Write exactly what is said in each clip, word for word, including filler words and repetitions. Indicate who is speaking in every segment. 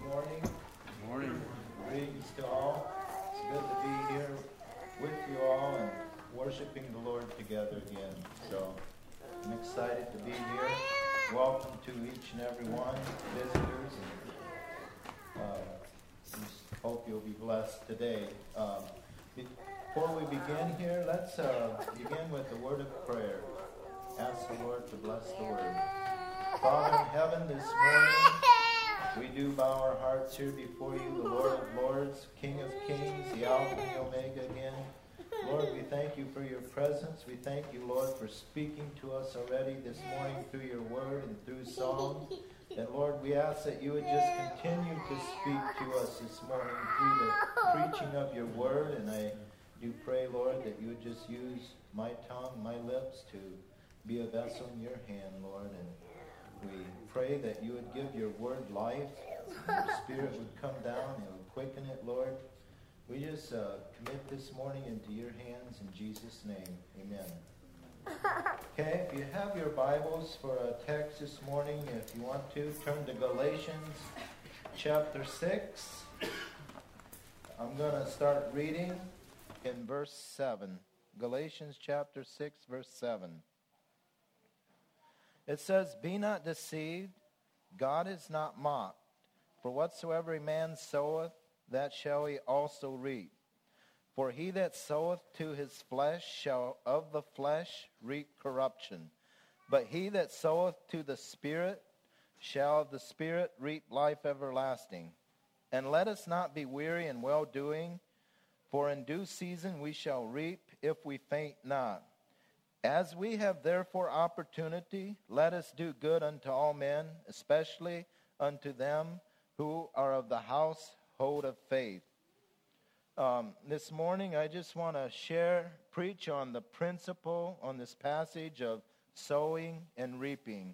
Speaker 1: morning.
Speaker 2: Good morning.
Speaker 1: Greetings to all. It's good to be here with you all and worshiping the Lord together again. So I'm excited to be here. Welcome to each and every one, visitors. And, uh, just hope you'll be blessed today. Um, before we begin here, let's uh, begin with a word of prayer. Ask the Lord to bless the word. Father in heaven, this morning, we do bow our hearts here before you, the Lord of Lords, King of Kings, the Alpha and the Omega again. Lord, we thank you for your presence. We thank you, Lord, for speaking to us already this morning through your word and through song. And Lord, we ask that you would just continue to speak to us this morning through the preaching of your word. And I do pray, Lord, that you would just use my tongue, my lips to be a vessel in your hand, Lord. And we pray that you would give your word life, and your spirit would come down and would quicken it, Lord. We just uh, commit this morning into your hands in Jesus' name. Amen. Okay, if you have your Bibles for a text this morning, if you want to, turn to Galatians chapter six. I'm going to start reading in verse seven. Galatians chapter six, verse seven. It says, "Be not deceived, God is not mocked. For whatsoever a man soweth, that shall he also reap. For he that soweth to his flesh shall of the flesh reap corruption. But he that soweth to the Spirit shall of the Spirit reap life everlasting. And let us not be weary in well-doing, for in due season we shall reap if we faint not. As we have therefore opportunity, let us do good unto all men, especially unto them who are of the household of faith." Um, this morning, I just want to share, preach on the principle on this passage of sowing and reaping.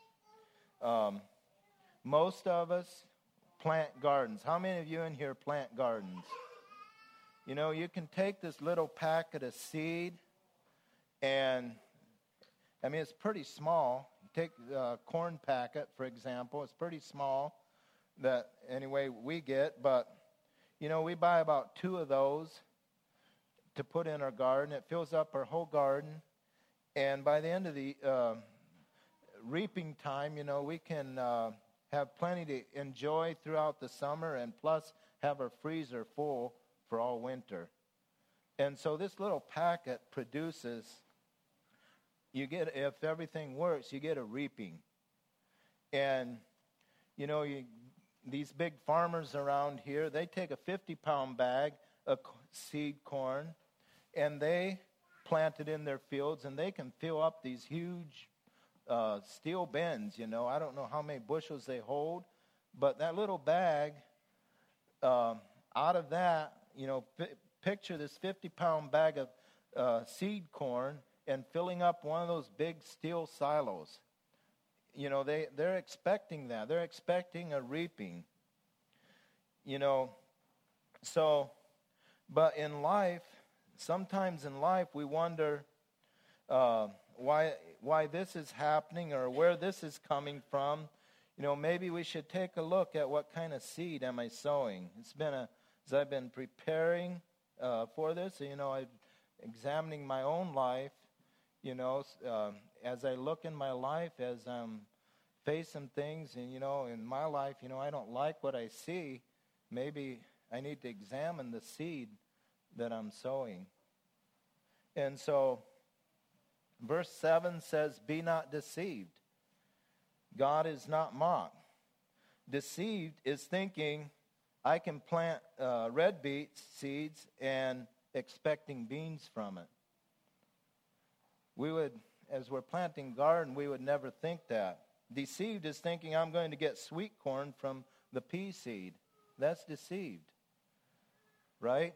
Speaker 1: Um, most of us plant gardens. How many of you in here plant gardens? You know, you can take this little packet of seed. And, I mean, it's pretty small. Take a corn packet, for example. It's pretty small, that anyway we get. But, you know, we buy about two of those to put in our garden. It fills up our whole garden. And by the end of the uh, reaping time, you know, we can uh, have plenty to enjoy throughout the summer and plus have our freezer full for all winter. And so this little packet produces... You get, if everything works, you get a reaping. And, you know, you, these big farmers around here, they take a fifty-pound bag of seed corn, and they plant it in their fields, and they can fill up these huge uh, steel bins, you know. I don't know how many bushels they hold, but that little bag, uh, out of that, you know, p- picture this fifty-pound bag of uh, seed corn, and filling up one of those big steel silos. You know, they, they're expecting that. They're expecting a reaping. You know, so, but in life, sometimes in life we wonder uh, why why this is happening or where this is coming from. You know, maybe we should take a look at what kind of seed am I sowing. It's been a, as I've been preparing uh, for this, you know, I'm examining my own life. You know, uh, as I look in my life, as I'm facing things, and, you know, in my life, you know, I don't like what I see. Maybe I need to examine the seed that I'm sowing. And so, verse seven says, "Be not deceived. God is not mocked." Deceived is thinking, I can plant uh, red beet seeds and expecting beans from it. We would, as we're planting garden, we would never think that. Deceived is thinking I'm going to get sweet corn from the pea seed. That's deceived, right?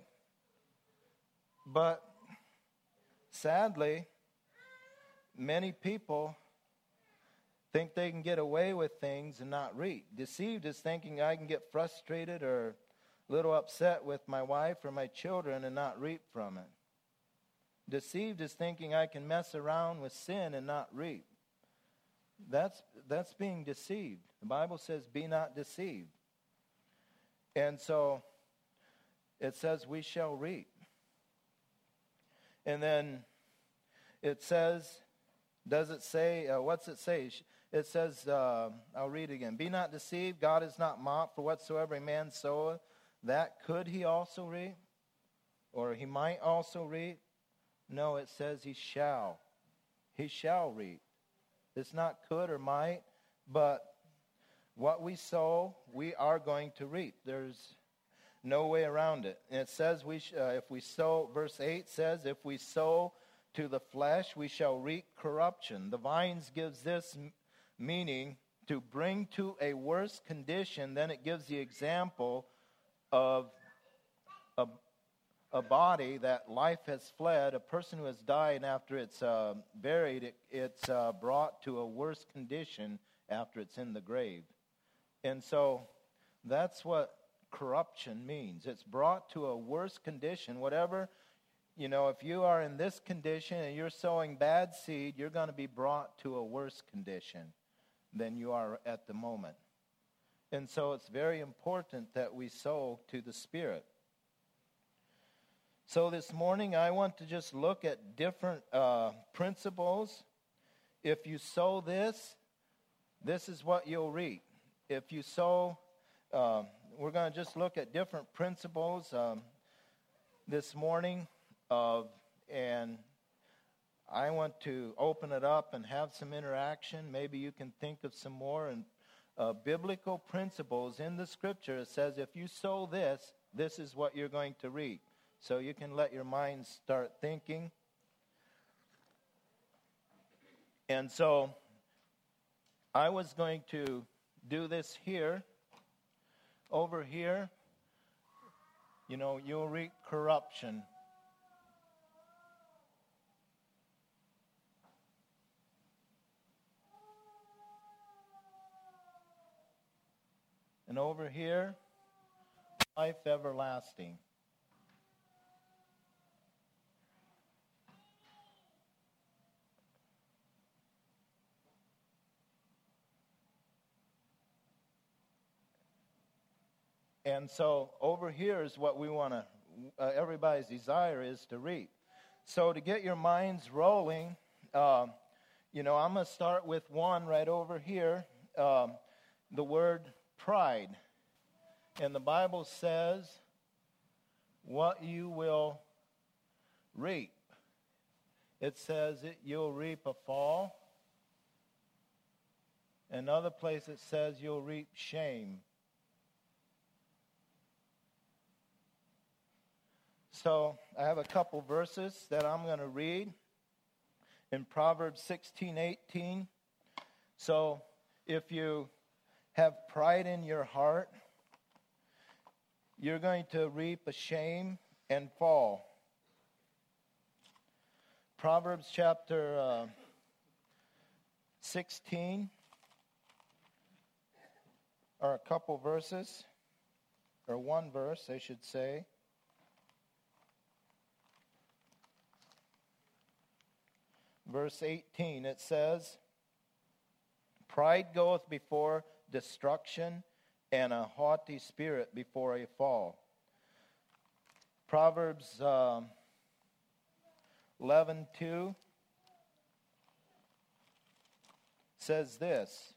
Speaker 1: But sadly, many people think they can get away with things and not reap. Deceived is thinking I can get frustrated or a little upset with my wife or my children and not reap from it. Deceived is thinking I can mess around with sin and not reap. That's that's being deceived. The Bible says, "Be not deceived." And so it says we shall reap. And then it says, does it say, uh, what's it say? It says, uh, I'll read it again. Be not deceived, God is not mocked, for whatsoever a man soweth, that could he also reap? Or he might also reap? No, it says he shall. He shall reap. It's not could or might, but what we sow, we are going to reap. There's no way around it. And it says, we sh- uh, if we sow, verse eight says, if we sow to the flesh, we shall reap corruption. The Vines gives this m- meaning to bring to a worse condition. Then it gives the example of a, a body that life has fled, a person who has died, and after it's uh, buried, it, it's uh, brought to a worse condition after it's in the grave. And so that's what corruption means. It's brought to a worse condition. Whatever, you know, if you are in this condition and you're sowing bad seed, you're going to be brought to a worse condition than you are at the moment. And so it's very important that we sow to the Spirit. So this morning I want to just look at different uh, principles. If you sow this, this is what you'll reap. If you sow, uh, we're going to just look at different principles um, this morning. Of, and I want to open it up and have some interaction. Maybe you can think of some more. And uh, biblical principles in the Scripture, it says if you sow this, this is what you're going to reap. So you can let your mind start thinking. And so I was going to do this here. Over here, you know, you'll reap corruption. And over here, life everlasting. And so over here is what we want to, uh, everybody's desire is to reap. So to get your minds rolling, um, you know, I'm going to start with one right over here, um, the word pride. And the Bible says what you will reap. It says it, you'll reap a fall. Another place it says you'll reap shame. So I have a couple verses that I'm going to read in Proverbs sixteen eighteen. So if you have pride in your heart, you're going to reap a shame and fall. Proverbs chapter uh, sixteen, or a couple verses, or one verse, I should say. Verse eighteen, it says, pride goeth before destruction, and a haughty spirit before a fall. Proverbs um, eleven two says this,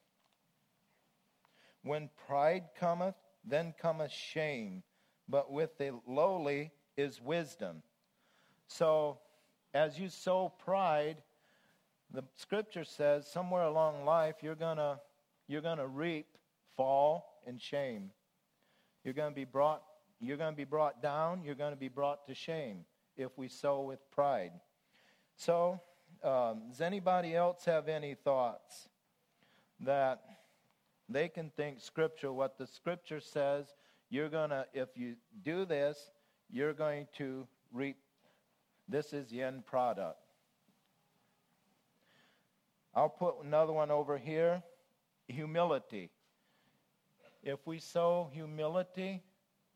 Speaker 1: when pride cometh, then cometh shame, but with the lowly is wisdom. So, as you sow pride, the Scripture says somewhere along life you're gonna you're gonna reap fall and shame. You're gonna be brought you're gonna be brought down. You're gonna be brought to shame if we sow with pride. So, um, does anybody else have any thoughts that they can think Scripture? What the Scripture says, you're gonna if you do this, you're going to reap. This is the end product. I'll put another one over here, humility. If we sow humility,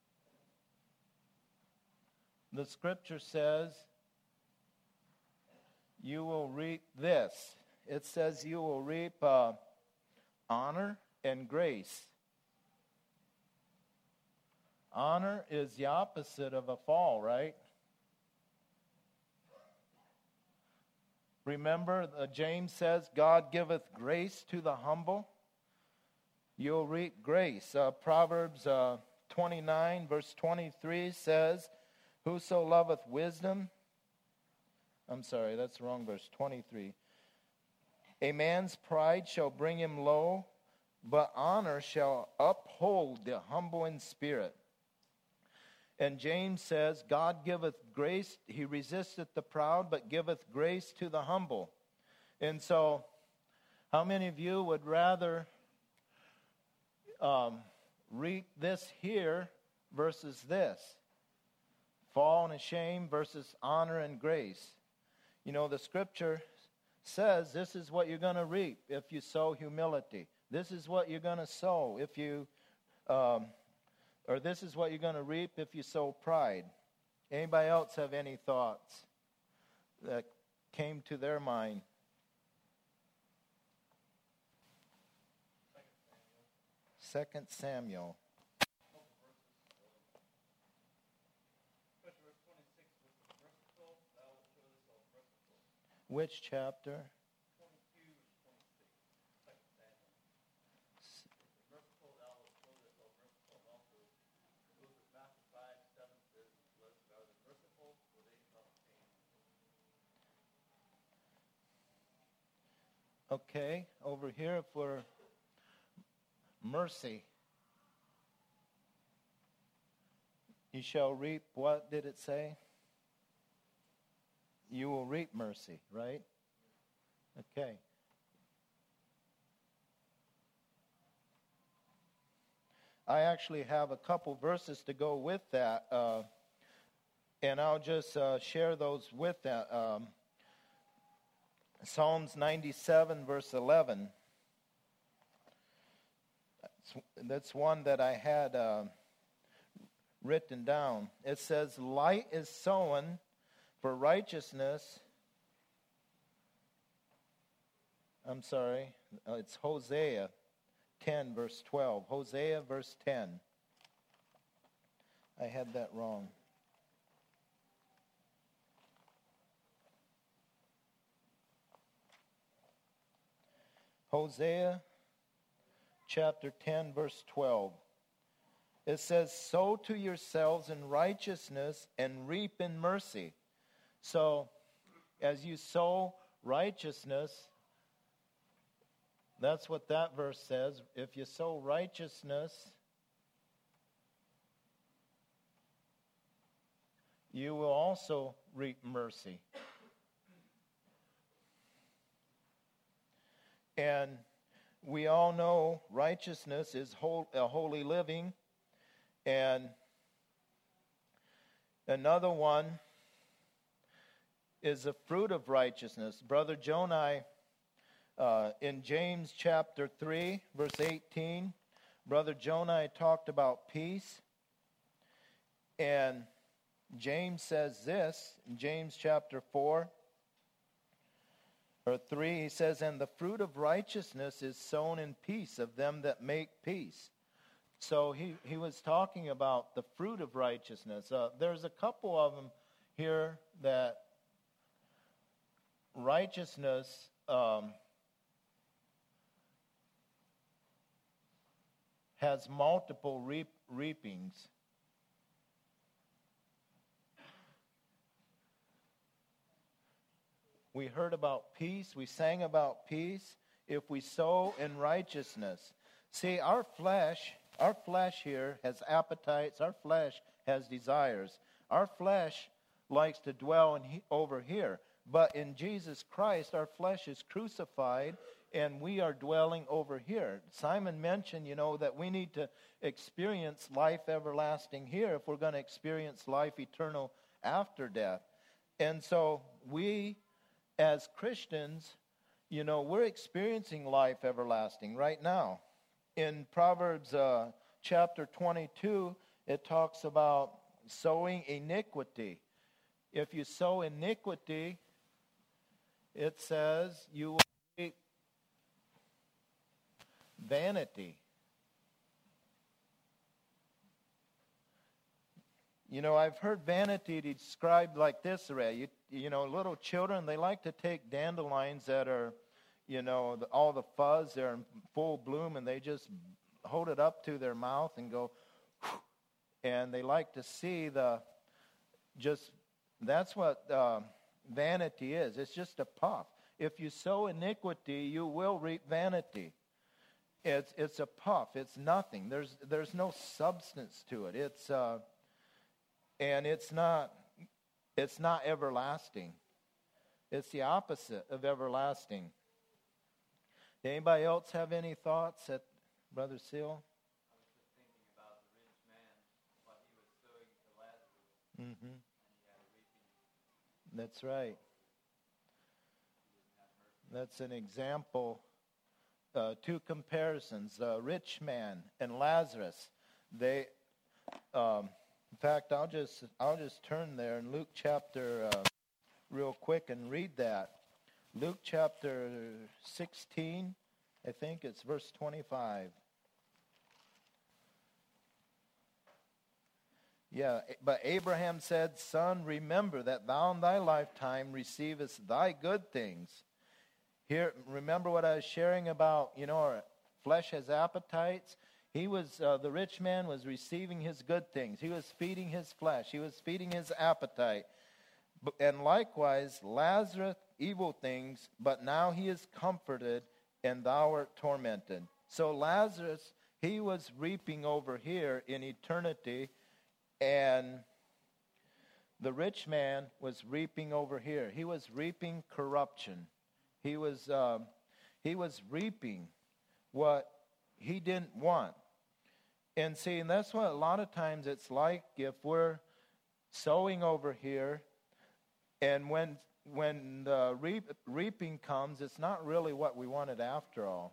Speaker 1: the Scripture says you will reap this. It says you will reap uh, honor and grace. Honor is the opposite of a fall, right? Remember, uh, James says, God giveth grace to the humble. You'll reap grace. Uh, Proverbs uh, twenty-nine, verse twenty-three says, whoso loveth wisdom, I'm sorry, that's the wrong verse, twenty-three. A man's pride shall bring him low, but honor shall uphold the humble in spirit. And James says, God giveth grace, he resisteth the proud, but giveth grace to the humble. And so, how many of you would rather um, reap this here versus this? Fall and shame versus honor and grace. You know, the scripture says this is what you're going to reap if you sow humility. This is what you're going to sow if you... Um, Or this is what you're going to reap if you sow pride. Anybody else have any thoughts that came to their mind? Second Samuel. Which chapter? Okay, over here for mercy. You shall reap, what did it say? You will reap mercy, right? Okay. I actually have a couple verses to go with that, uh, and I'll just uh, share those with that. Um, Psalms ninety-seven, verse eleven. That's, that's one that I had uh, written down. It says, light is sown for righteousness. I'm sorry, uh, it's Hosea ten, verse twelve. Hosea, verse ten. I had that wrong. Hosea chapter ten, verse twelve. It says, sow to yourselves in righteousness and reap in mercy. So, as you sow righteousness, that's what that verse says. If you sow righteousness, you will also reap mercy. And we all know righteousness is whole, a holy living. And another one is the fruit of righteousness. Brother Jonai, uh, in James chapter three, verse eighteen, Brother Jonai talked about peace. And James says this, in James chapter four, or three, he says, and the fruit of righteousness is sown in peace of them that make peace. So he, he was talking about the fruit of righteousness. Uh, there's a couple of them here that righteousness um, has multiple reap, reapings. We heard about peace. We sang about peace. If we sow in righteousness. See, our flesh, our flesh here has appetites. Our flesh has desires. Our flesh likes to dwell in he, over here. But in Jesus Christ, our flesh is crucified, and we are dwelling over here. Simon mentioned, you know, that we need to experience life everlasting here if we're going to experience life eternal after death. And so we, as Christians, you know, we're experiencing life everlasting right now. In Proverbs uh, chapter twenty-two, it talks about sowing iniquity. If you sow iniquity, it says you will reap vanity. You know, I've heard vanity described like this, Ray. You, you know, little children, they like to take dandelions that are, you know, the, all the fuzz, they're in full bloom, and they just hold it up to their mouth and go, and they like to see the, just, that's what uh, vanity is. It's just a puff. If you sow iniquity, you will reap vanity. It's it's a puff. It's nothing. There's there's no substance to it. It's uh, and it's not it's not everlasting. It's the opposite of everlasting. Anybody else have any thoughts at Brother Seal?
Speaker 2: I was just thinking about the rich man, what he was sowing to Lazarus,
Speaker 1: Mm-hmm.
Speaker 2: and he had a reaping.
Speaker 1: That's right. That's an example. Uh, two comparisons: the rich man and Lazarus. They, um, in fact, I'll just I'll just turn there in Luke chapter uh, real quick and read that. Luke chapter sixteen, I think it's verse twenty-five. Yeah, but Abraham said, "Son, remember that thou in thy lifetime receivest thy good things." Here, remember what I was sharing about, you know, our flesh has appetites. He was, uh, the rich man was receiving his good things. He was feeding his flesh. He was feeding his appetite. And likewise, Lazarus, evil things, but now he is comforted, and thou art tormented. So Lazarus, he was reaping over here in eternity, and the rich man was reaping over here. He was reaping corruption. He was uh, he was reaping what he didn't want. And see, and that's what a lot of times it's like if we're sowing over here, and when when the reap, reaping comes, it's not really what we wanted after all.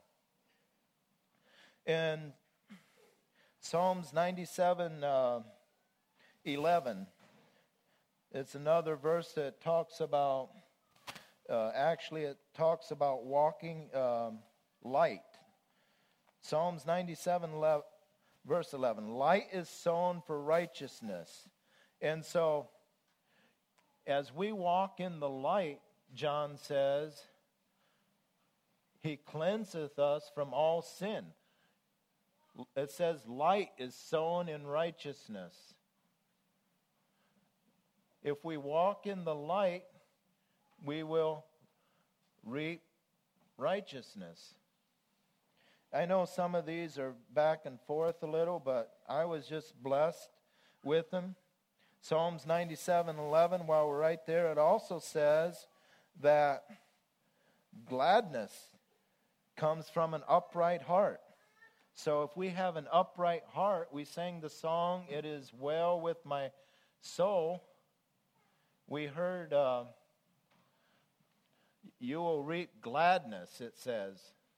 Speaker 1: In Psalms ninety-seven, uh, eleven, it's another verse that talks about, uh, actually it talks about walking um, light. Psalms ninety-seven, eleven, verse eleven, light is sown for righteousness. And so, as we walk in the light, John says, he cleanseth us from all sin. It says light is sown in righteousness. If we walk in the light, we will reap righteousness. I know some of these are back and forth a little, but I was just blessed with them. Psalms ninety-seven, eleven, while we're right there, it also says that gladness comes from an upright heart. So if we have an upright heart, we sang the song, "It is well with my soul." We heard, uh, you will reap gladness, it says.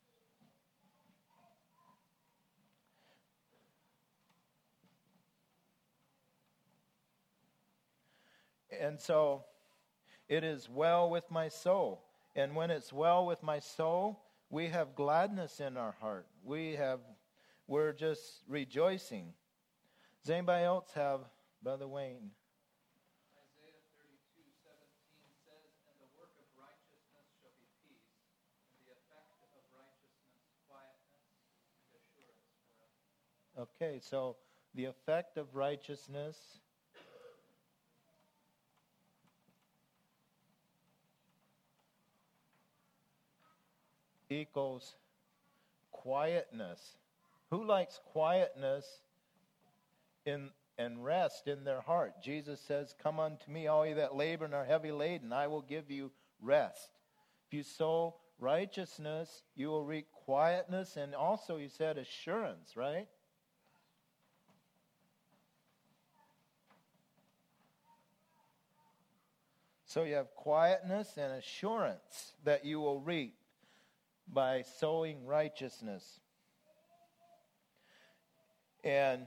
Speaker 1: And so, it is well with my soul. And when it's well with my soul, we have gladness in our heart. We have, we're just rejoicing. Does anybody else have, Brother Wayne?
Speaker 3: Isaiah thirty-two seventeen says, "And the work of righteousness shall be peace, and the effect of righteousness quietness and assurance forever."
Speaker 1: Okay, so the effect of righteousness equals quietness. Who likes quietness in and rest in their heart? Jesus says, "Come unto me, all ye that labor and are heavy laden, I will give you rest." If you sow righteousness, you will reap quietness, and also he said assurance, right? So you have quietness and assurance that you will reap by sowing righteousness. And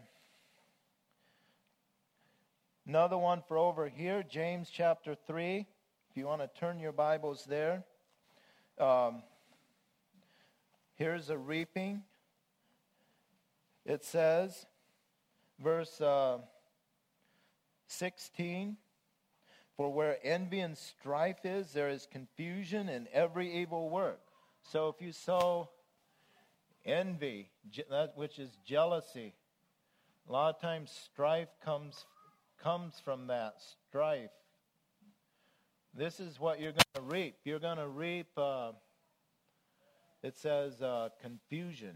Speaker 1: another one for over here, James chapter three. If you want to turn your Bibles there. Um, here's a reaping. It says, verse uh, sixteen, for where envy and strife is, there is confusion in every evil work. So if you sow envy, je- that which is jealousy, a lot of times strife comes comes from that strife. This is what you're going to reap. You're going to reap, uh, it says, uh, confusion.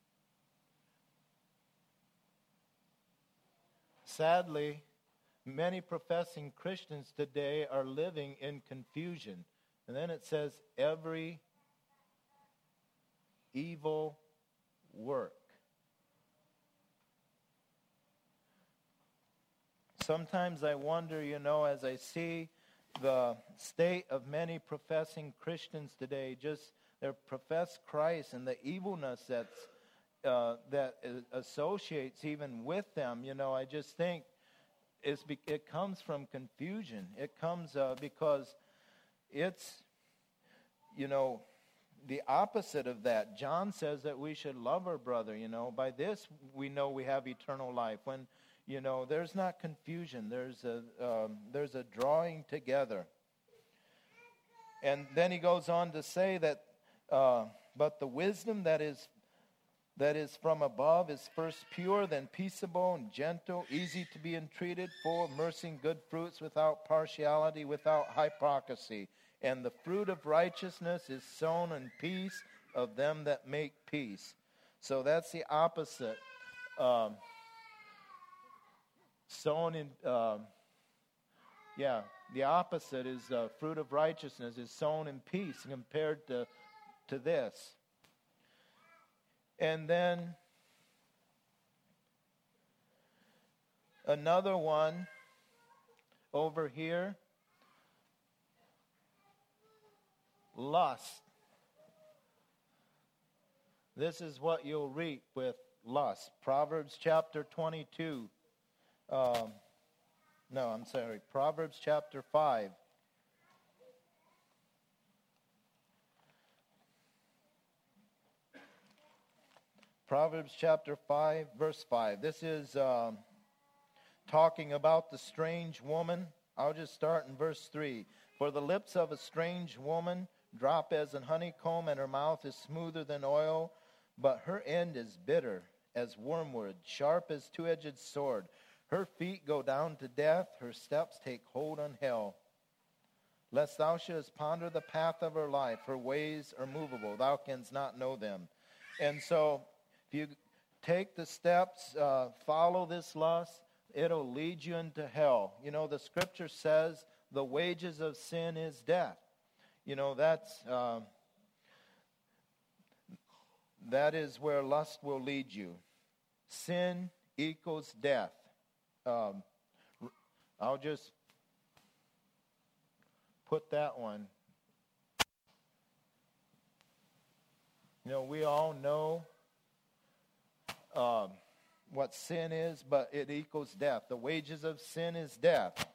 Speaker 1: Sadly, many professing Christians today are living in confusion. And then it says, every evil work. Sometimes I wonder, you know, as I see the state of many professing Christians today, just they profess Christ and the evilness that's uh, that associates even with them. You know, I just think it's be, it comes from confusion. It comes uh, because it's, you know, the opposite of that. John says that we should love our brother. You know, by this we know we have eternal life. When You know, there's not confusion. There's a um, there's a drawing together. And then he goes on to say that, uh, but the wisdom that is that is from above is first pure, then peaceable and gentle, easy to be entreated, full of mercy and good fruits, without partiality, without hypocrisy. And the fruit of righteousness is sown in peace of them that make peace. So that's the opposite. Um, Sown in, uh, yeah, the opposite is uh, fruit of righteousness is sown in peace compared to, to this. And then another one over here, lust. This is what you'll reap with lust. Proverbs chapter twenty-two. Um, no, I'm sorry. Proverbs chapter five. Proverbs chapter five, verse five. This is um, talking about the strange woman. I'll just start in verse three. For the lips of a strange woman drop as an honeycomb, and her mouth is smoother than oil, but her end is bitter as wormwood, sharp as two-edged sword. Her feet go down to death, her steps take hold on hell. Lest thou shouldest ponder the path of her life, her ways are movable, thou canst not know them. And so, if you take the steps, uh, follow this lust, it'll lead you into hell. You know, the scripture says the wages of sin is death. You know, that's uh, that is where lust will lead you. Sin equals death. Um, I'll just put that one. You know, we all know um, what sin is, but it equals death. The wages of sin is death.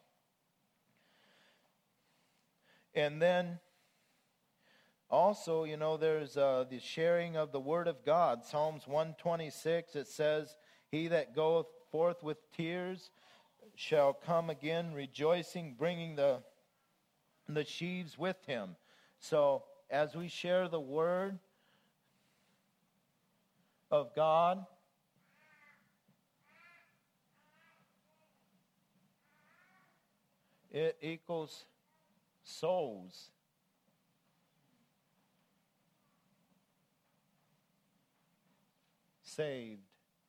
Speaker 1: And then also, you know, there's uh, the sharing of the word of God. Psalms one twenty-six, it says, he that goeth forth with tears shall come again rejoicing, bringing the the sheaves with him. So as we share the word of God, it equals souls. Saved.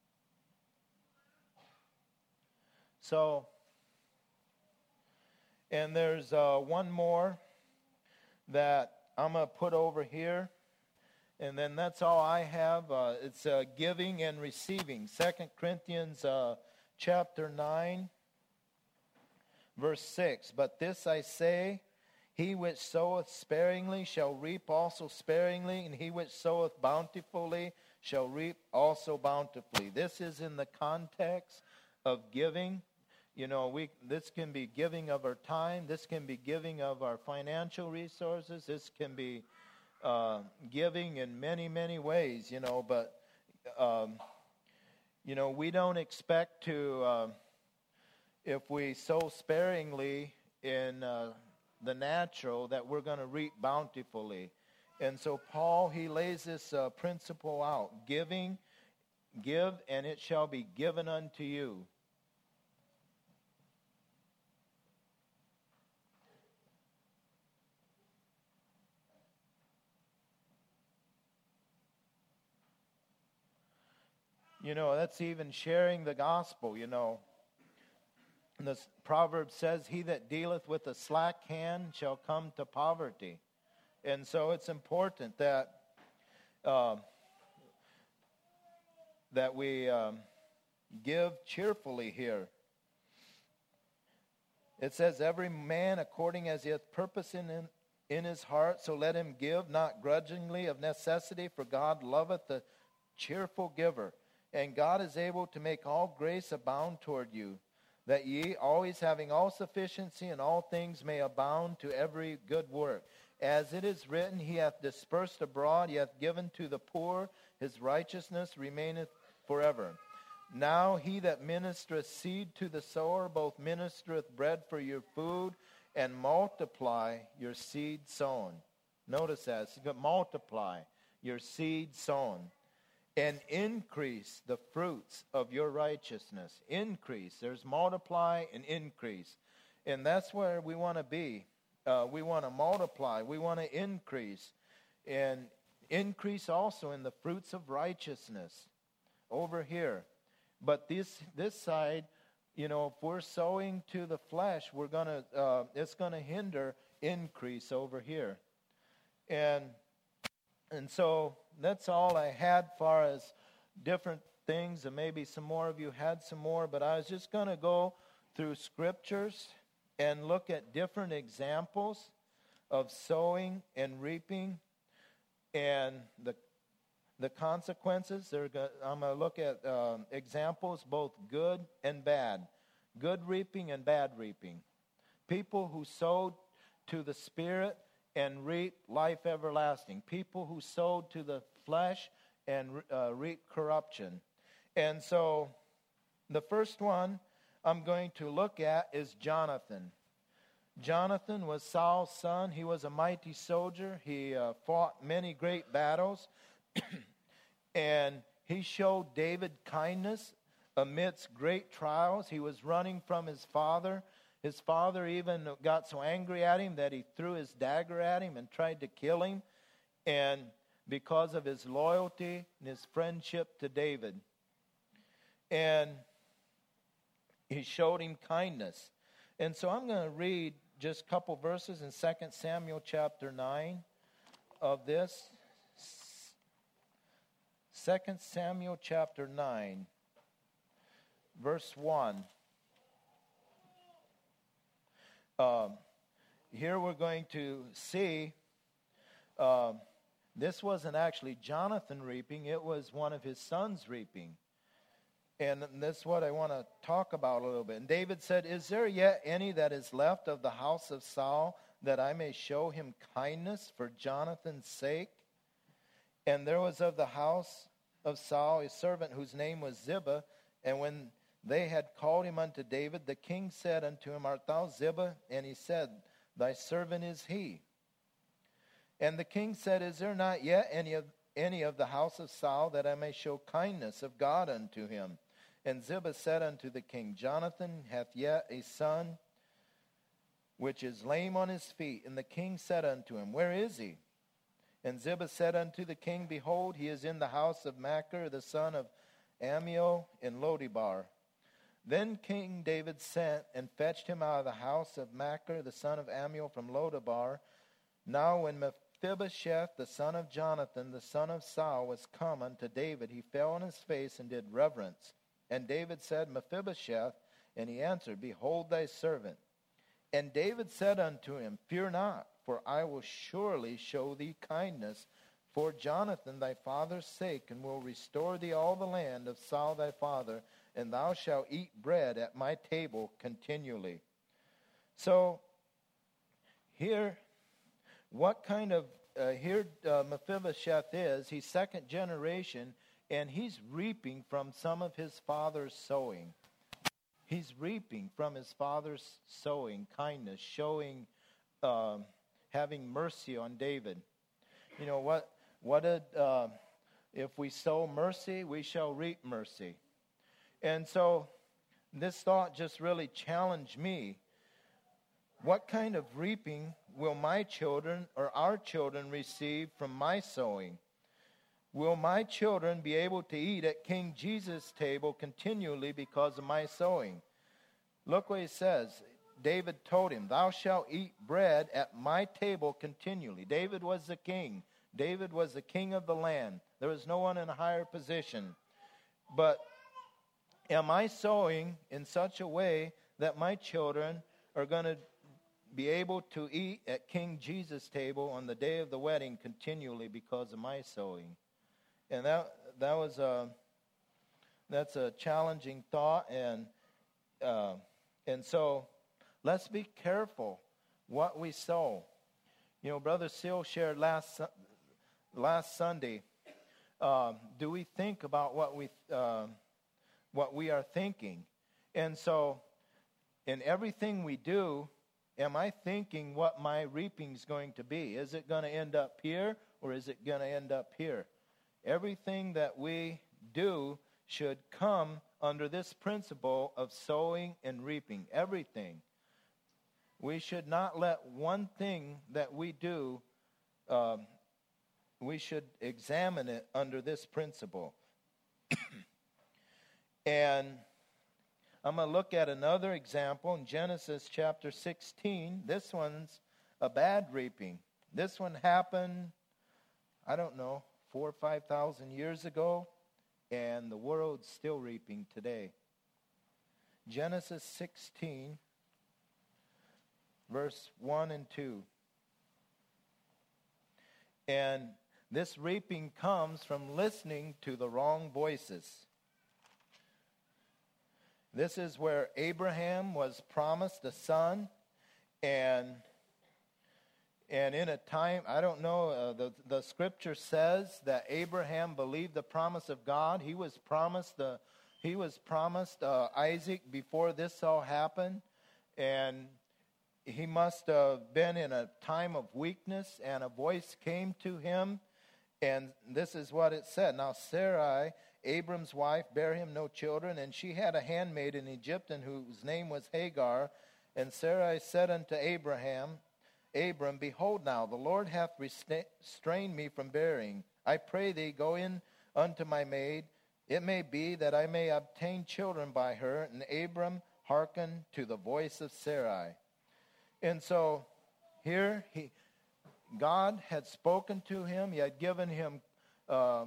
Speaker 1: So, and there's uh, one more that I'm going to put over here. And then that's all I have. Uh, it's uh, giving and receiving. Second Corinthians uh, chapter nine, verse six. But this I say, he which soweth sparingly shall reap also sparingly, and he which soweth bountifully shall reap also bountifully. This is in the context of giving. You know, we this can be giving of our time. This can be giving of our financial resources. This can be uh, giving in many, many ways, you know. But, um, you know, we don't expect to, uh, if we sow sparingly in uh, the natural, that we're going to reap bountifully. And so Paul, he lays this uh, principle out. Giving, give, and it shall be given unto you. You know, that's even sharing the gospel, you know. The proverb says, he that dealeth with a slack hand shall come to poverty. And so it's important that uh, that we um, give cheerfully here. It says, every man according as he hath purpose in, in, in his heart, so let him give, not grudgingly of necessity, for God loveth the cheerful giver. And God is able to make all grace abound toward you, that ye, always having all sufficiency in all things, may abound to every good work. As it is written, he hath dispersed abroad, he hath given to the poor, his righteousness remaineth forever. Now he that ministereth seed to the sower, both ministereth bread for your food, and multiply your seed sown. Notice that, it's going to multiply your seed sown. And increase the fruits of your righteousness. Increase. There's multiply and increase. And that's where we want to be. Uh, we want to multiply. We want to increase. And increase also in the fruits of righteousness over here. But this this side, you know, if we're sowing to the flesh, we're gonna uh, it's going to hinder increase over here. And and so that's all I had far as different things, and maybe some more of you had some more, but I was just going to go through scriptures and look at different examples of sowing and reaping and the the consequences. They're go- I'm going to look at um, examples, both good and bad. Good reaping and bad reaping. People who sowed to the Spirit and reap life everlasting. People who sowed to the flesh and uh, reap corruption. And so the first one I'm going to look at is Jonathan. Jonathan was Saul's son. He was a mighty soldier. He uh, fought many great battles. And he showed David kindness amidst great trials. He was running from his father. His father even got so angry at him that he threw his dagger at him and tried to kill him. And because of his loyalty and his friendship to David. And he showed him kindness. And so I'm going to read just a couple verses in Second Samuel chapter nine of this. Second Samuel chapter nine, verse one. Um, here we're going to see, uh, this wasn't actually Jonathan reaping, it was one of his sons reaping. And that's what I want to talk about a little bit. And David said, is there yet any that is left of the house of Saul, that I may show him kindness for Jonathan's sake? And there was of the house of Saul a servant whose name was Ziba, and when they had called him unto David, the king said unto him, art thou Ziba? And he said, thy servant is he. And the king said, is there not yet any of any of the house of Saul, that I may show kindness of God unto him? And Ziba said unto the king, Jonathan hath yet a son, which is lame on his feet. And the king said unto him, where is he? And Ziba said unto the king, behold, he is in the house of Machir, the son of Ammiel, in Lodebar. Then King David sent and fetched him out of the house of Machir, the son of Ammiel, from Lodebar. Now when Mephibosheth, the son of Jonathan, the son of Saul, was come unto David, he fell on his face and did reverence. And David said, Mephibosheth, and he answered, behold thy servant. And David said unto him, fear not, for I will surely show thee kindness for Jonathan thy father's sake, and will restore thee all the land of Saul thy father, and thou shalt eat bread at my table continually. So here, what kind of, uh, here uh, Mephibosheth is, he's second generation, and he's reaping from some of his father's sowing. He's reaping from his father's sowing, kindness, showing, um, having mercy on David. You know, what, what did, uh, if we sow mercy, we shall reap mercy. And so this thought just really challenged me. What kind of reaping will my children or our children receive from my sowing? Will my children be able to eat at King Jesus' table continually because of my sowing? Look what he says. David told him, thou shalt eat bread at my table continually. David was the king. David was the king of the land. There was no one in a higher position. But am I sowing in such a way that my children are going to be able to eat at King Jesus' table on the day of the wedding continually because of my sowing? And that that was a that's a challenging thought, and uh, and so let's be careful what we sow. You know, Brother Seal shared last last Sunday. Uh, do we think about what we uh, what we are thinking? And so, in everything we do, am I thinking what my reaping is going to be? Is it going to end up here, or is it going to end up here? Everything that we do should come under this principle of sowing and reaping. Everything. We should not let one thing that we do, um, we should examine it under this principle. And I'm going to look at another example in Genesis chapter sixteen. This one's a bad reaping. This one happened, I don't know, four or five thousand years ago, and the world's still reaping today. Genesis sixteen, verse one and two. And this reaping comes from listening to the wrong voices. This is where Abraham was promised a son, and And in a time, I don't know, uh, the, the scripture says that Abraham believed the promise of God. He was promised the, he was promised uh, Isaac before this all happened. And he must have been in a time of weakness, and a voice came to him. And this is what it said. Now Sarai, Abram's wife, bare him no children, and she had a handmaid, an Egyptian, whose name was Hagar. And Sarai said unto Abraham, Abram, behold now, the Lord hath restrained me from bearing. I pray thee, go in unto my maid. It may be that I may obtain children by her. And Abram hearkened to the voice of Sarai. And so here he, God had spoken to him. He had given him uh,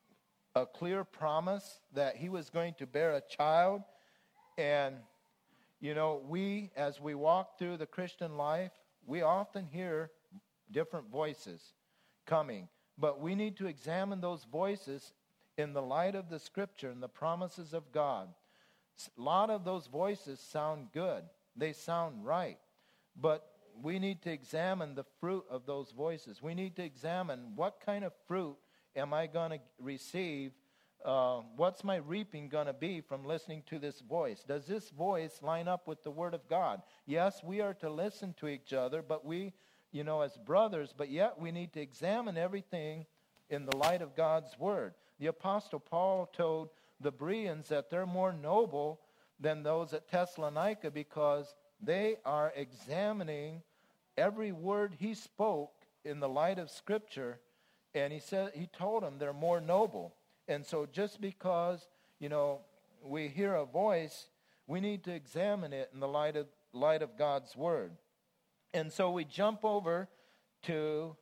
Speaker 1: a clear promise that he was going to bear a child. And, you know, we, as we walk through the Christian life, we often hear different voices coming, but we need to examine those voices in the light of the Scripture and the promises of God. A lot of those voices sound good. They sound right, but we need to examine the fruit of those voices. We need to examine what kind of fruit am I going to receive. Uh, what's my reaping going to be from listening to this voice? Does this voice line up with the Word of God? Yes, we are to listen to each other, but we, you know, as brothers, but yet we need to examine everything in the light of God's Word. The Apostle Paul told the Bereans that they're more noble than those at Thessalonica because they are examining every word he spoke in the light of Scripture, and he said he told them they're more noble. And so just because, you know, we hear a voice, we need to examine it in the light of light of God's Word. And so we jump over to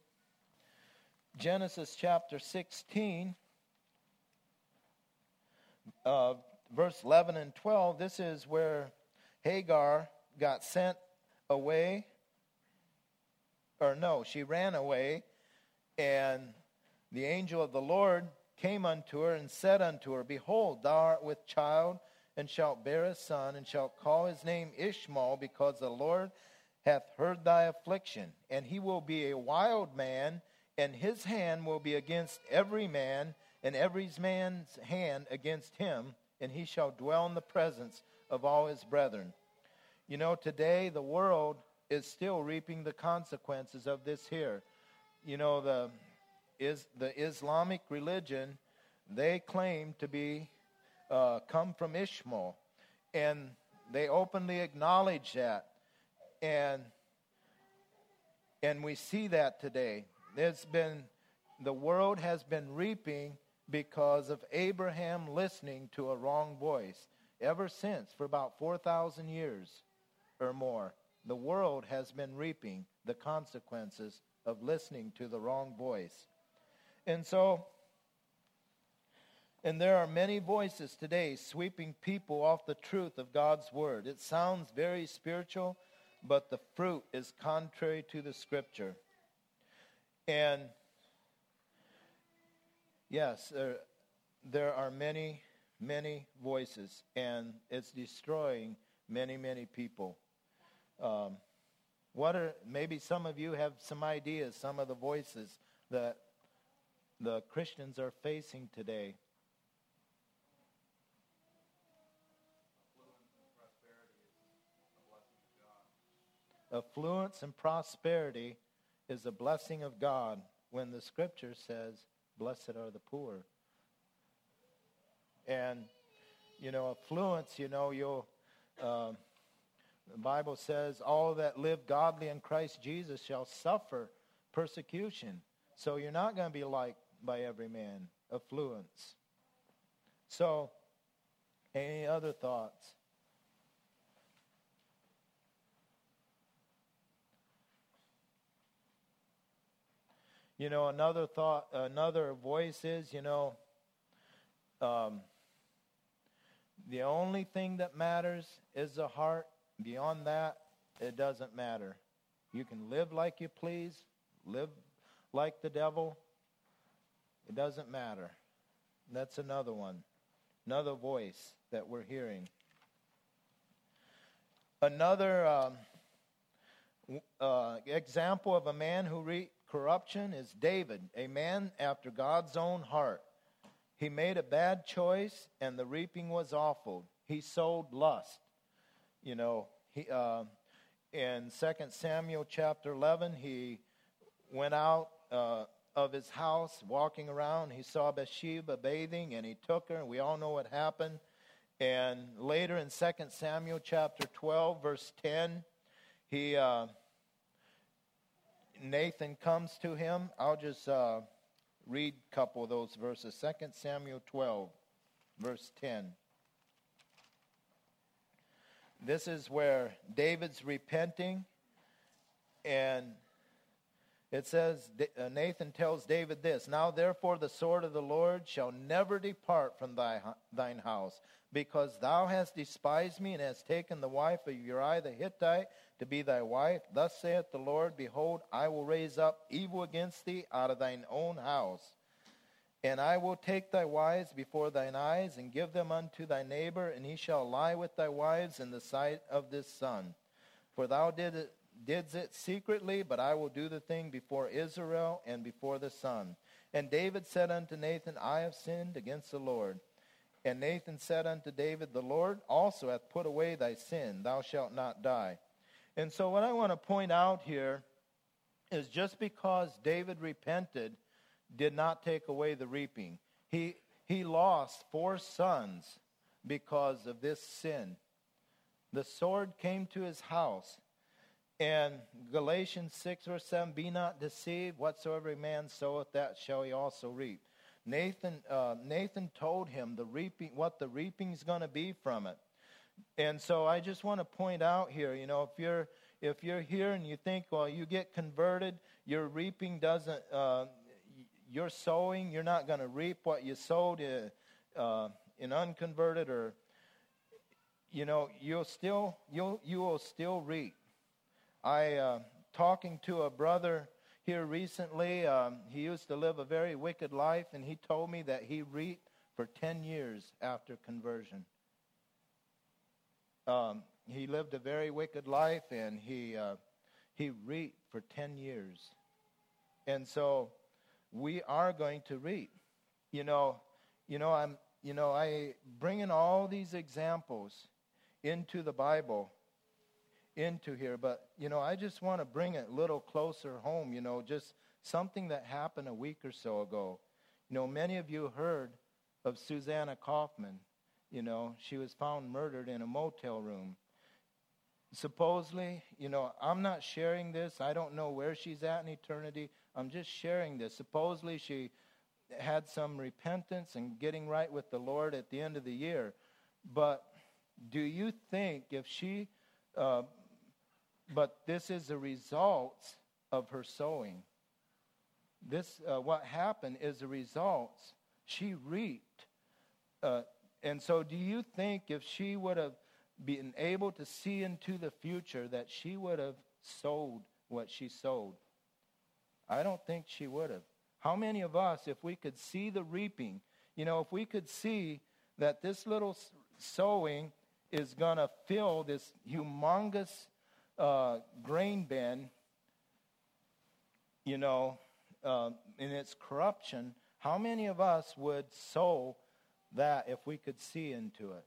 Speaker 1: Genesis chapter sixteen, uh, verse eleven and twelve. This is where Hagar got sent away. Or no, she ran away, and the angel of the Lord came unto her and said unto her, behold, thou art with child, and shalt bear a son, and shalt call his name Ishmael, because the Lord hath heard thy affliction. And he will be a wild man, and his hand will be against every man, and every man's hand against him, and he shall dwell in the presence of all his brethren. You know, today the world is still reaping the consequences of this here. You know, the is the Islamic religion, they claim to be uh, come from Ishmael, and they openly acknowledge that, and and we see that today. There's been the world has been reaping because of Abraham listening to a wrong voice. Ever since, for about four thousand years or more, the world has been reaping the consequences of listening to the wrong voice. And so, and there are many voices today sweeping people off the truth of God's word. It sounds very spiritual, but the fruit is contrary to the scripture. And yes, there, there are many, many voices, and it's destroying many, many people. Um, what are, maybe some of you have some ideas, some of the voices that the Christians are facing today. Affluence and prosperity is a blessing of God, when the scripture says, blessed are the poor. And, you know, affluence, you know, you'll, uh, the Bible says, all that live godly in Christ Jesus shall suffer persecution. So you're not going to be liked by every man. Affluence. So, any other thoughts? You know, another thought, another voice is, you know, um, the only thing that matters is the heart. Beyond that, it doesn't matter. You can live like you please, live like the devil. It doesn't matter. That's another one, another voice that we're hearing. Another um, uh, example of a man who re- corruption is David, a man after God's own heart. He made a bad choice, and the reaping was awful. He sowed lust. You know, he uh, in Second Samuel chapter eleven, he went out uh, of his house, walking around. He saw Bathsheba bathing, and he took her, and we all know what happened. And later in Second Samuel chapter twelve, verse ten, he... Uh, Nathan comes to him. I'll just uh, read a couple of those verses. Second Samuel twelve, verse ten. This is where David's repenting, and it says, Nathan tells David this, now therefore the sword of the Lord shall never depart from thy, thine house, because thou hast despised me and hast taken the wife of Uriah the Hittite to be thy wife. Thus saith the Lord, behold, I will raise up evil against thee out of thine own house. And I will take thy wives before thine eyes, and give them unto thy neighbor, and he shall lie with thy wives in the sight of this sun. For thou did it, didst it secretly, but I will do the thing before Israel and before the sun. And David said unto Nathan, I have sinned against the Lord. And Nathan said unto David, the Lord also hath put away thy sin. Thou shalt not die. And so what I want to point out here is just because David repented did not take away the reaping. He, he lost four sons because of this sin. The sword came to his house. And Galatians six verse seven, be not deceived, whatsoever a man soweth, that shall he also reap. Nathan, uh, Nathan told him the reaping, what the reaping is going to be from it. And so I just want to point out here, you know, if you're if you're here and you think, well, you get converted, your reaping doesn't, uh, you're sowing, you're not going to reap what you sowed in, uh, in unconverted, or, you know, you'll still you'll you will still reap. I uh, talking to a brother here recently. Um, he used to live a very wicked life, and he told me that he reaped for ten years after conversion. Um, he lived a very wicked life, and he uh, he reaped for ten years. And so we are going to reap. You know, you know, I'm, you know, I bring in all these examples into the Bible, into here. But, you know, I just want to bring it a little closer home, you know, just something that happened a week or so ago. You know, many of you heard of Susanna Kaufman. You know, she was found murdered in a motel room. Supposedly, you know, I'm not sharing this. I don't know where she's at in eternity. I'm just sharing this. Supposedly she had some repentance and getting right with the Lord at the end of the year. But do you think if she, uh, but this is a result of her sowing. This, uh, what happened is the results. She reaped. Uh, and so do you think if she would have been able to see into the future that she would have sowed what she sowed? I don't think she would have. How many of us, if we could see the reaping, you know, if we could see that this little sowing is going to fill this humongous uh, grain bin, you know, uh, in its corruption, how many of us would sow that if we could see into it?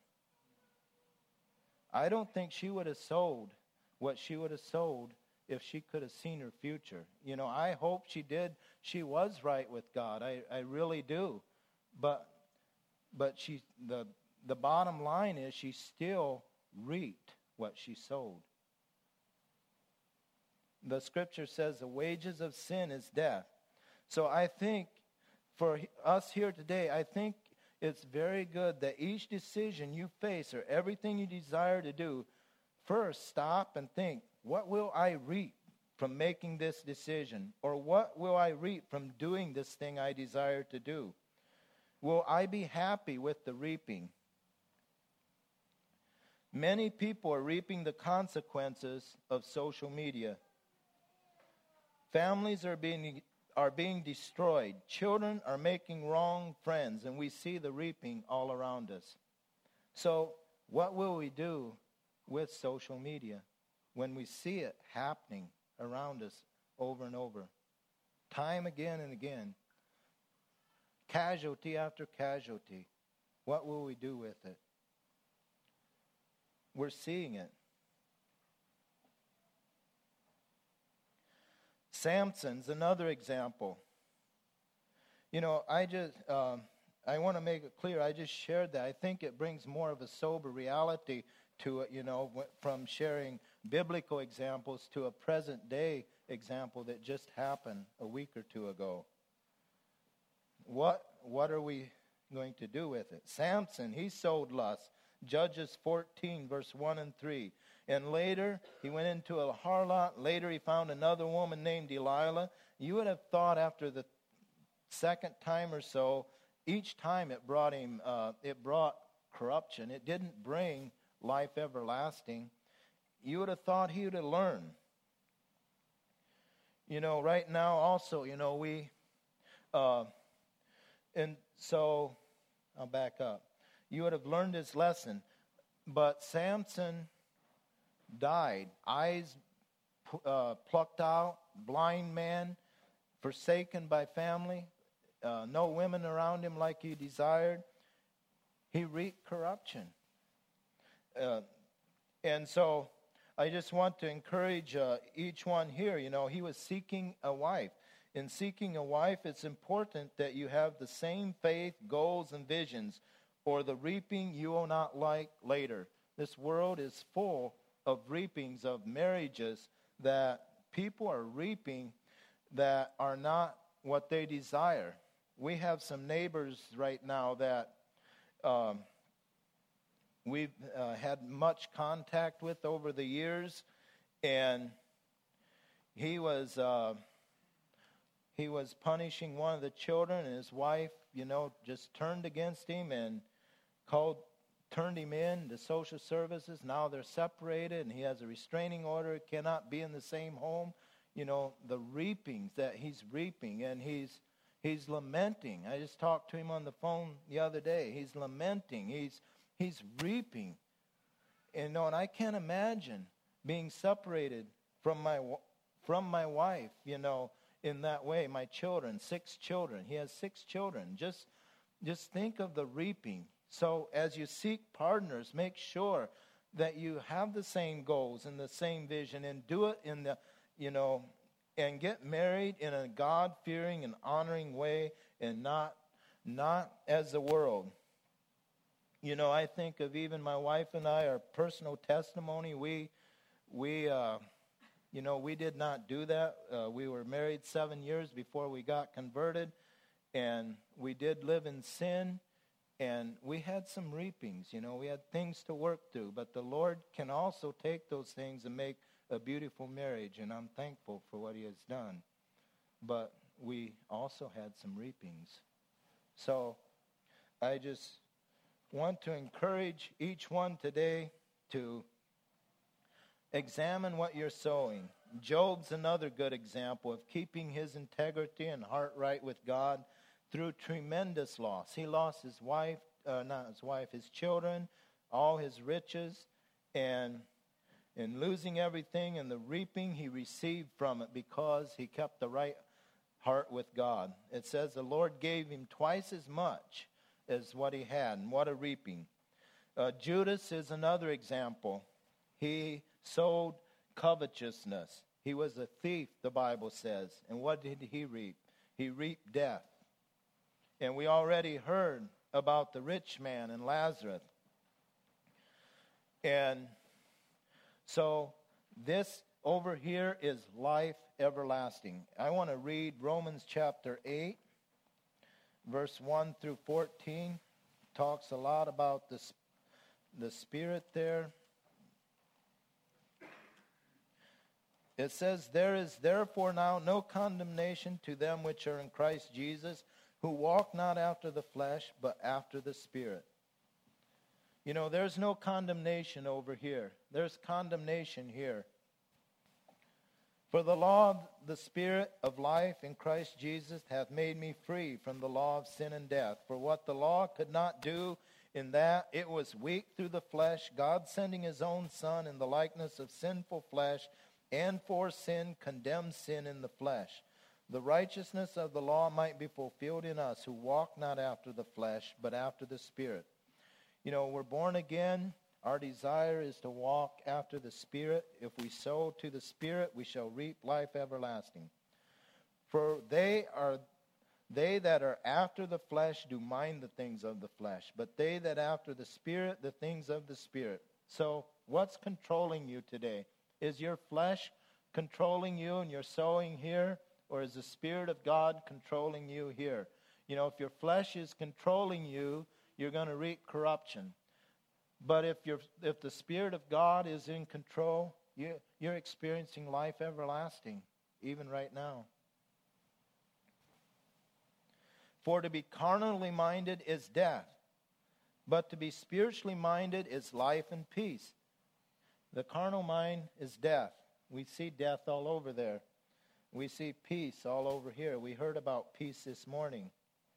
Speaker 1: I don't think she would have sowed what she would have sowed if she could have seen her future. You know, I hope she did. She was right with God. I, I really do. But but she the the bottom line is she still reaped what she sowed. The scripture says the wages of sin is death. So I think for us here today, I think it's very good that each decision you face or everything you desire to do, first stop and think, what will I reap from making this decision? Or what will I reap from doing this thing I desire to do? Will I be happy with the reaping? Many people are reaping the consequences of social media. Families are being are being destroyed. Children are making wrong friends, and we see the reaping all around us. So what will we do with social media when we see it happening around us over and over, time again and again, casualty after casualty? What will we do with it? We're seeing it. Samson's another example. You know, I just, um, I want to make it clear, I just shared that. I think it brings more of a sober reality to it, you know, from sharing biblical examples to a present day example that just happened a week or two ago. What, what are we going to do with it? Samson, he sowed lust. Judges fourteen, verse one and three. And later, he went into a harlot. Later, he found another woman named Delilah. You would have thought after the second time or so, each time it brought him, uh, it brought corruption. It didn't bring life everlasting. You would have thought he would have learned. You know, right now also, you know, we, uh, and so, I'll back up. You would have learned his lesson. But Samson died, eyes uh, plucked out, blind man, forsaken by family, uh, no women around him like he desired. He reaped corruption. Uh, and so I just want to encourage uh, each one here, you know, he was seeking a wife. In seeking a wife, it's important that you have the same faith, goals, and visions, or the reaping you will not like later. This world is full of reapings of marriages that people are reaping that are not what they desire. We have some neighbors right now that um, we've uh, had much contact with over the years, and he was uh, he was punishing one of the children, and his wife, you know, just turned against him and called. Turned him in to social services. Now they're separated, and he has a restraining order. Cannot be in the same home. You know, the reapings that he's reaping, and he's he's lamenting. I just talked to him on the phone the other day. He's lamenting. He's he's reaping. And, you know, and I can't imagine being separated from my from my wife, you know, in that way. My children, six children. He has six children. Just just think of the reaping. So as you seek partners, make sure that you have the same goals and the same vision, and do it in the, you know, and get married in a God-fearing and honoring way, and not not as the world. You know, I think of even my wife and I, our personal testimony. We, we, uh, you know, we did not do that. Uh, we were married seven years before we got converted, and we did live in sin. And we had some reapings, you know, we had things to work through. But the Lord can also take those things and make a beautiful marriage. And I'm thankful for what he has done. But we also had some reapings. So I just want to encourage each one today to examine what you're sowing. Job's another good example of keeping his integrity and heart right with God through tremendous loss. He lost his wife, uh, not his wife, his children, all his riches, and in losing everything and the reaping he received from it because he kept the right heart with God. It says the Lord gave him twice as much as what he had, and what a reaping. Uh, Judas is another example. He sowed covetousness. He was a thief, the Bible says. And what did he reap? He reaped death. And we already heard about the rich man and Lazarus. And so this over here is life everlasting. I want to read Romans chapter eight, verse one through fourteen. Talks a lot about the, the Spirit there. It says, there is therefore now no condemnation to them which are in Christ Jesus, who walk not after the flesh, but after the Spirit. You know, there's no condemnation over here. There's condemnation here. For the law of the Spirit of life in Christ Jesus hath made me free from the law of sin and death. For what the law could not do, in that it was weak through the flesh, God sending his own Son in the likeness of sinful flesh, and for sin condemned sin in the flesh. The righteousness of the law might be fulfilled in us who walk not after the flesh, but after the Spirit. You know, we're born again. Our desire is to walk after the Spirit. If we sow to the Spirit, we shall reap life everlasting. For they are they that are after the flesh do mind the things of the flesh, but they that after the Spirit, the things of the Spirit. So what's controlling you today? Is your flesh controlling you and you're sowing here? Or is the Spirit of God controlling you here? You know, if your flesh is controlling you, you're going to reap corruption. But if you're, if the Spirit of God is in control, you, you're experiencing life everlasting, even right now. For to be carnally minded is death, but to be spiritually minded is life and peace. The carnal mind is death. We see death all over there. We see peace all over here. We heard about peace this morning.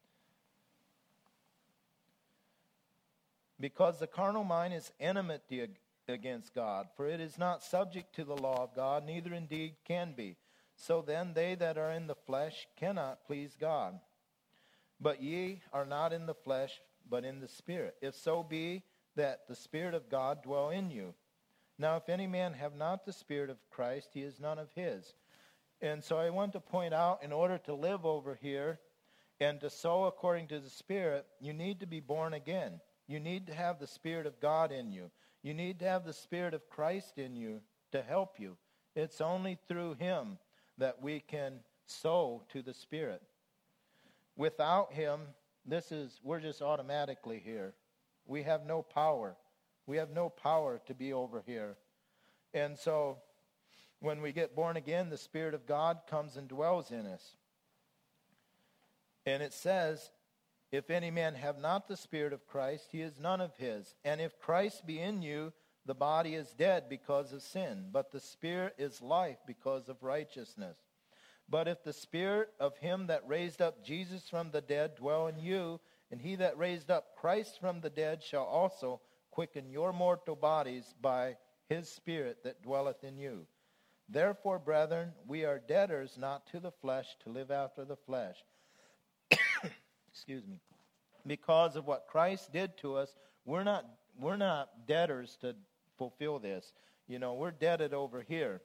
Speaker 1: Because the carnal mind is enmity against God, for it is not subject to the law of God, neither indeed can be. So then they that are in the flesh cannot please God. But ye are not in the flesh, but in the Spirit, if so be that the Spirit of God dwell in you. Now if any man have not the Spirit of Christ, he is none of his. And so I want to point out, in order to live over here and to sow according to the Spirit, you need to be born again. You need to have the Spirit of God in you. You need to have the Spirit of Christ in you to help you. It's only through him that we can sow to the Spirit. Without him, this is we're just automatically here. We have no power. We have no power to be over here. And so when we get born again, the Spirit of God comes and dwells in us. And it says, if any man have not the Spirit of Christ, he is none of his. And if Christ be in you, the body is dead because of sin, but the Spirit is life because of righteousness. But if the Spirit of him that raised up Jesus from the dead dwell in you, and he that raised up Christ from the dead shall also quicken your mortal bodies by his Spirit that dwelleth in you. Therefore, brethren, we are debtors not to the flesh to live after the flesh. Excuse me. Because of what Christ did to us, we're not we're not debtors to fulfill this. You know, we're deaded over here.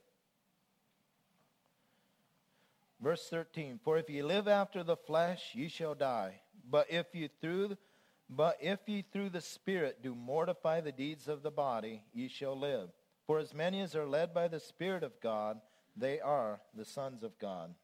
Speaker 1: Verse thirteen, for if ye live after the flesh, ye shall die. But if ye through but if ye through the Spirit do mortify the deeds of the body, ye shall live. For as many as are led by the Spirit of God, they are the sons of God.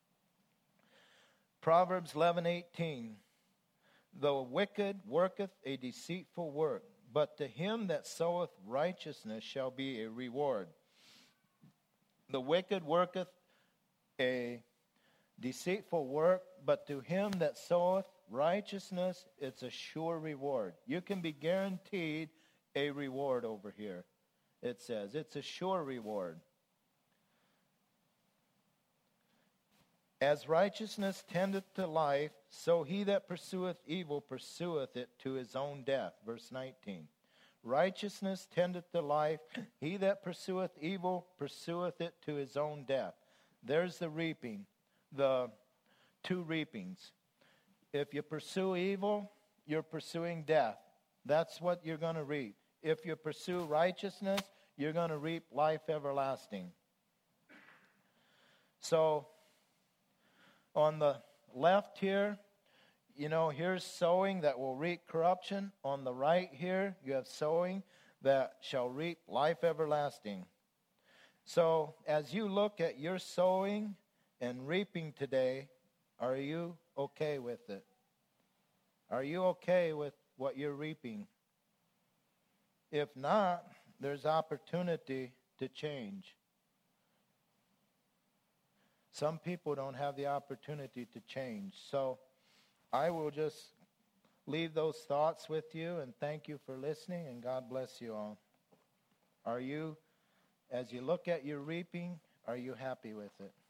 Speaker 1: Proverbs eleven eighteen, the wicked worketh a deceitful work, but to him that soweth righteousness shall be a reward. The wicked worketh a deceitful work, but to him that soweth righteousness, it's a sure reward. You can be guaranteed a reward over here. It says it's a sure reward. As righteousness tendeth to life, so he that pursueth evil pursueth it to his own death. Verse nineteen. Righteousness tendeth to life, he that pursueth evil pursueth it to his own death. There's the reaping, the two reapings. If you pursue evil, you're pursuing death. That's what you're going to reap. If you pursue righteousness, you're going to reap life everlasting. So, on the left here, you know, here's sowing that will reap corruption. On the right here, you have sowing that shall reap life everlasting. So, as you look at your sowing and reaping today, are you okay with it? Are you okay with what you're reaping? If not, there's opportunity to change. Some people don't have the opportunity to change. So I will just leave those thoughts with you and thank you for listening, and God bless you all. Are you, as you look at your reaping, are you happy with it?